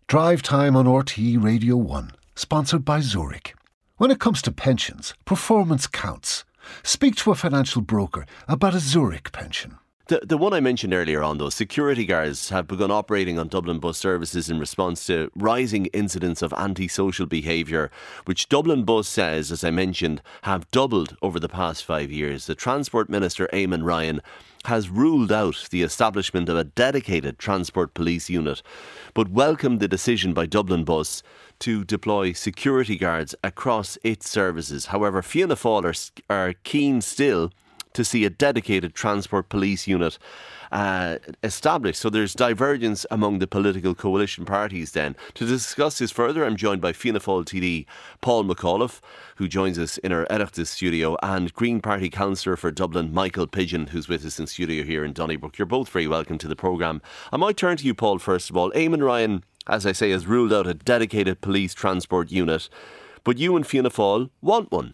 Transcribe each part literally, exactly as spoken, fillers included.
Drive Time on R T É Radio one, sponsored by Zurich. When it comes to pensions, performance counts. Speak to a financial broker about a Zurich pension. The, the one I mentioned earlier on, though, security guards have begun operating on Dublin bus services in response to rising incidents of antisocial behaviour, which Dublin Bus says, as I mentioned, have doubled over the past five years. The Transport Minister, Eamon Ryan, has ruled out the establishment of a dedicated transport police unit, but welcomed the decision by Dublin Bus to deploy security guards across its services. However, Fianna Fáil are, are keen still to see a dedicated transport police unit uh, established. So there's divergence among the political coalition parties then. To discuss this further, I'm joined by Fianna Fáil T D Paul McAuliffe, who joins us in our Oireachtas studio, and Green Party councillor for Dublin, Michael Pidgeon, who's with us in studio here in Donnybrook. You're both very welcome to the programme. I might turn to you, Paul, first of all. Eamon Ryan, as I say, has ruled out a dedicated police transport unit, but you and Fianna Fáil want one.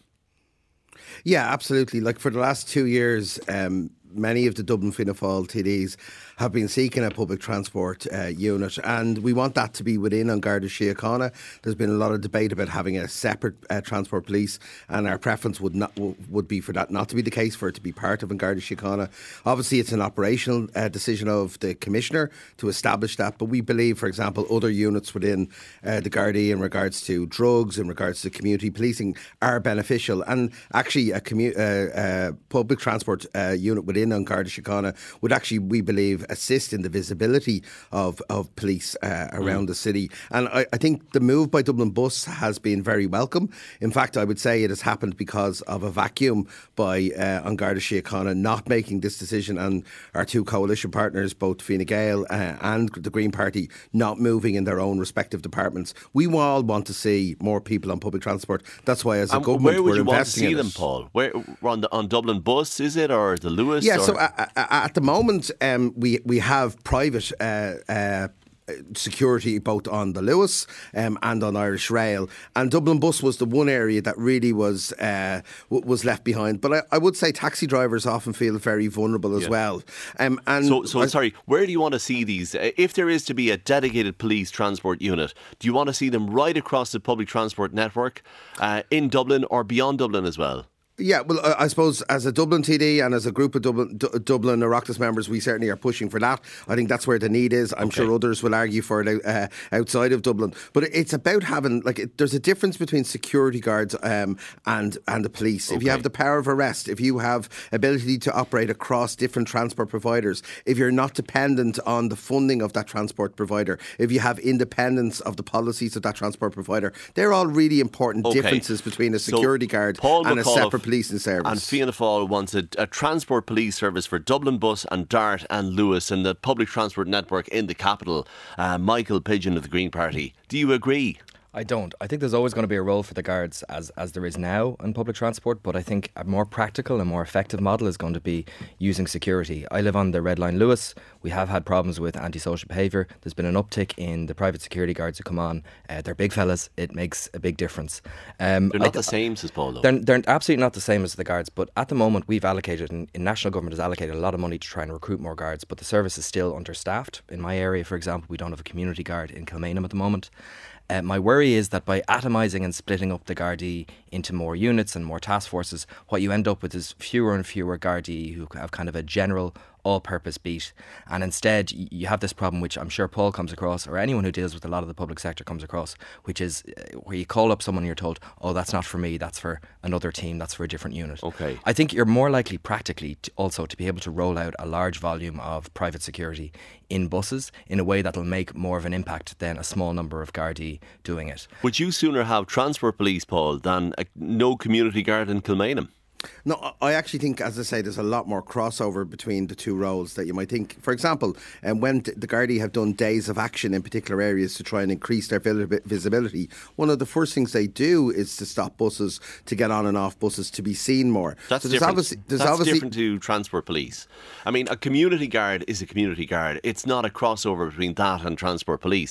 Yeah, absolutely. Like for the last two years, um, many of the Dublin Fianna Fáil T Ds have been seeking a public transport uh, unit, and we want that to be within An Garda Síochána. There's been a lot of debate about having a separate uh, transport police, and our preference would not would be for that not to be the case, for it to be part of An Garda Síochána. Obviously, it's an operational uh, decision of the Commissioner to establish that, but we believe, for example, other units within uh, the Gardaí in regards to drugs, in regards to community policing, are beneficial. And actually, a commu- uh, uh, public transport uh, unit within An Garda Síochána would actually, we believe, assist in the visibility of, of police uh, around mm. the city. And I, I think the move by Dublin Bus has been very welcome. In fact, I would say it has happened because of a vacuum by uh, An Garda Síochána not making this decision, and our two coalition partners, both Fine Gael uh, and the Green Party, not moving in their own respective departments. We all want to see more people on public transport. That's why, as a um, government, where would we're you want to investing see in them, it. Paul? Where on, the, on Dublin Bus, is it, or the Lewis? Yeah, or? so uh, uh, at the moment, um, we we have private uh, uh, security both on the Lewis um, and on Irish Rail, and Dublin Bus was the one area that really was uh, w- was left behind. But I, I would say taxi drivers often feel very vulnerable as yeah. well. Um, and so, so I, sorry, where do you want to see these? If there is to be a dedicated police transport unit, do you want to see them right across the public transport network uh, in Dublin or beyond Dublin as well? Yeah, well, I suppose as a Dublin T D and as a group of Dublin, D- Dublin Oireachtas members, we certainly are pushing for that. I think that's where the need is. I'm okay. sure others will argue for it uh, outside of Dublin. But it's about having, like, it, there's a difference between security guards um, and, and the police. Okay. If you have the power of arrest, if you have ability to operate across different transport providers, if you're not dependent on the funding of that transport provider, if you have independence of the policies of that transport provider, they're all really important okay. differences between a security so guard Paul and McAuliffe, a separate policing service. And Fianna Fáil wants a, a transport police service for Dublin Bus and Dart and Lewis and the public transport network in the capital. Uh, Michael Pidgeon of the Green Party. Do you agree? I don't. I think there's always going to be a role for the guards as, as there is now in public transport, but I think a more practical and more effective model is going to be using security. I live on the Red Line Lewis. We have had problems with antisocial behaviour. There's been an uptick in the private security guards who come on. Uh, they're big fellas. It makes a big difference. Um, they're not I, the same, says Paul, though. They're, they're absolutely not the same as the guards, but at the moment we've allocated, and in national government has allocated a lot of money to try and recruit more guards, but the service is still understaffed. In my area, for example, we don't have a community guard in Kilmainham at the moment. Uh, my worry is that by atomising and splitting up the Gardaí into more units and more task forces, what you end up with is fewer and fewer Gardaí who have kind of a general all-purpose beat, and instead you have this problem which I'm sure Paul comes across, or anyone who deals with a lot of the public sector comes across, which is where you call up someone and you're told, oh, that's not for me, that's for another team, that's for a different unit. Okay. I think you're more likely practically to also to be able to roll out a large volume of private security in buses in a way that'll make more of an impact than a small number of Gardaí doing it. Would you sooner have transport police, Paul, than a, no community guard in Kilmainham? No, I actually think, as I say, there's a lot more crossover between the two roles that you might think. For example, um, when the Gardaí have done days of action in particular areas to try and increase their visibility, one of the first things they do is to stop buses, to get on and off buses, to be seen more. That's so different. Obviously, That's obviously different to transport police. I mean, a community guard is a community guard. It's not a crossover between that and transport police.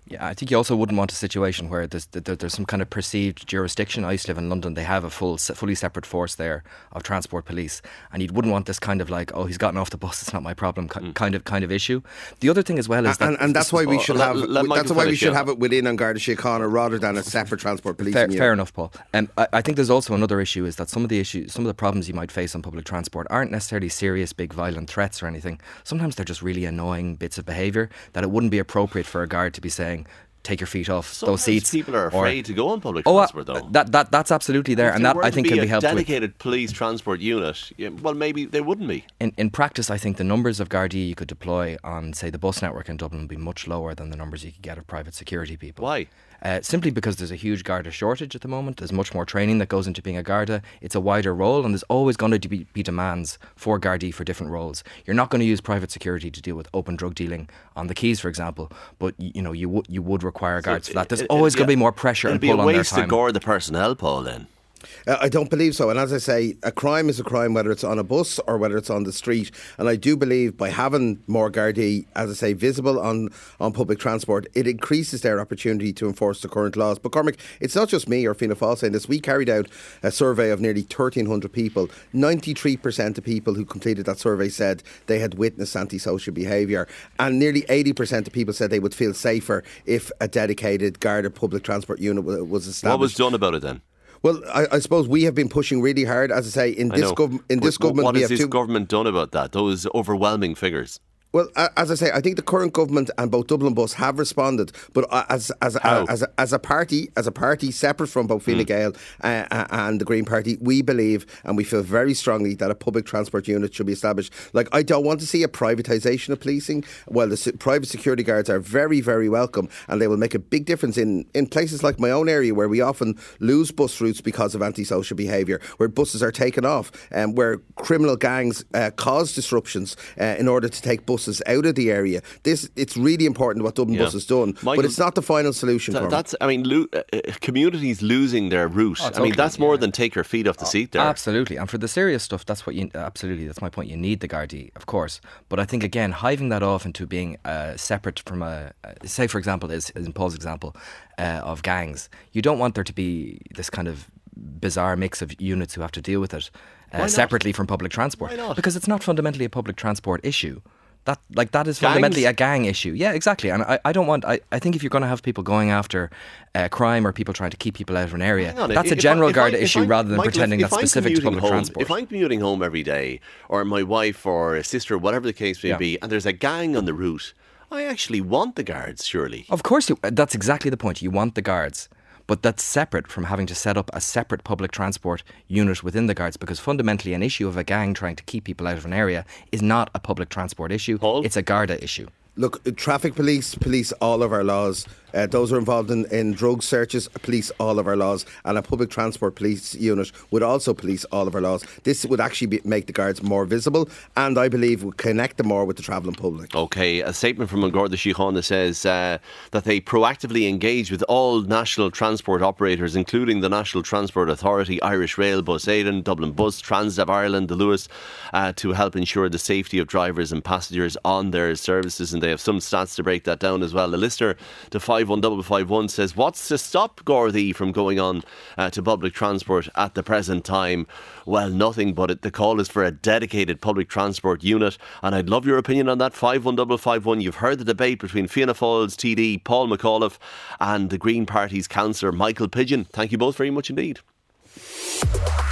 Yeah, I think you also wouldn't want a situation where there's there's some kind of perceived jurisdiction. I used to live in London. They have a full, fully separate force there of transport police, and you wouldn't want this kind of like, oh, he's gotten off the bus, it's not my problem, mm. kind of kind of issue. The other thing as well is and, that, and, and that's why we should let, have let that's why we should yeah. have it within An Garda Síochána rather than a separate transport police. Fair, fair enough, Paul. Um, I, I think there's also another issue is that some of the issues, some of the problems you might face on public transport aren't necessarily serious, big, violent threats or anything. Sometimes they're just really annoying bits of behaviour that it wouldn't be appropriate for a guard to be saying, take your feet off Sometimes those seats. People are afraid or, to go on public oh, transport, though. That, that, that's absolutely there, if and there that I think be can be helped with. a dedicated police transport unit, yeah, well, maybe they wouldn't be. In, in practice, I think the numbers of Gardaí you could deploy on, say, the bus network in Dublin would be much lower than the numbers you could get of private security people. Why? Uh, simply because there's a huge Garda shortage at the moment. There's much more training that goes into being a Garda. It's a wider role, and there's always going to be, be demands for Gardaí for different roles. You're not going to use private security to deal with open drug dealing on the quays, for example, but you know you would you would require guards so for that. There's it, always it, going to yeah, be more pressure and pull on their time. It'd be a waste to gore the personnel, Paul, then. Uh, I don't believe so. And as I say, a crime is a crime, whether it's on a bus or whether it's on the street. And I do believe by having more Gardaí, as I say, visible on, on public transport, it increases their opportunity to enforce the current laws. But Cormac, it's not just me or Fianna Fáil saying this. We carried out a survey of nearly thirteen hundred people. ninety-three percent of people who completed that survey said they had witnessed antisocial behaviour. And nearly eighty percent of people said they would feel safer if a dedicated Garda public transport unit was established. What was done about it then? Well, I, I suppose we have been pushing really hard, as I say, in this, gov- in this but, government. What we has have this two government done about that? Those overwhelming figures. Well, as I say, I think the current government and both Dublin Bus have responded, but as as How? as, a, as a party, as a party separate from both Fine Gael mm. uh, and the Green Party, we believe and we feel very strongly that a public transport unit should be established. Like, I don't want to see a privatisation of policing. Well, the private security guards are very, very welcome, and they will make a big difference in, in places like my own area, where we often lose bus routes because of antisocial behaviour, where buses are taken off, and um, where criminal gangs uh, cause disruptions uh, in order to take buses out of the area. This it's really important what Dublin yeah. Bus has done, Michael, but it's not the final solution. Th- for that's, I mean, lo- uh, communities losing their route. Oh, I mean, okay, that's more yeah. than take your feet off the oh, seat there. Absolutely, and for the serious stuff, that's what you absolutely. That's my point. You need the Gardaí, of course, but I think again, hiving that off into being uh, separate from a, uh, say, for example, is in Paul's example uh, of gangs. You don't want there to be this kind of bizarre mix of units who have to deal with it uh, separately from public transport. Why not? Because it's not fundamentally a public transport issue. That like that is Gangs? fundamentally a gang issue. Yeah, exactly. And I, I don't want. I, I think if you're going to have people going after uh, crime or people trying to keep people out of an area, that's if a general I, Garda I, issue I, rather than Michael, pretending if, that's if specific to public home, transport. If I'm commuting home every day, or my wife or a sister, whatever the case may yeah. be, and there's a gang on the route, I actually want the guards, surely. Of course, you, that's exactly the point. You want the guards. But that's separate from having to set up a separate public transport unit within the guards, because fundamentally an issue of a gang trying to keep people out of an area is not a public transport issue. Paul? It's a Garda issue. Look, traffic police police all of our laws. Uh, those who are involved in, in drug searches police all of our laws, and a public transport police unit would also police all of our laws. This would actually be, make the guards more visible, and I believe would connect them more with the travelling public. Okay, a statement from An Garda Síochána says uh, that they proactively engage with all national transport operators, including the National Transport Authority, Irish Rail, Bus Éireann, Dublin Bus, Transdev Ireland, the Lewis, uh, to help ensure the safety of drivers and passengers on their services, and they have some stats to break that down as well. The listener to five one five five one says, what's to stop Gardaí from going on uh, to public transport at the present time? Well, nothing, but it, the call is for a dedicated public transport unit, and I'd love your opinion on that. five one five five one. You've heard the debate between Fianna Fáil's T D Paul McAuliffe and the Green Party's councillor Michael Pidgeon. Thank you both very much indeed.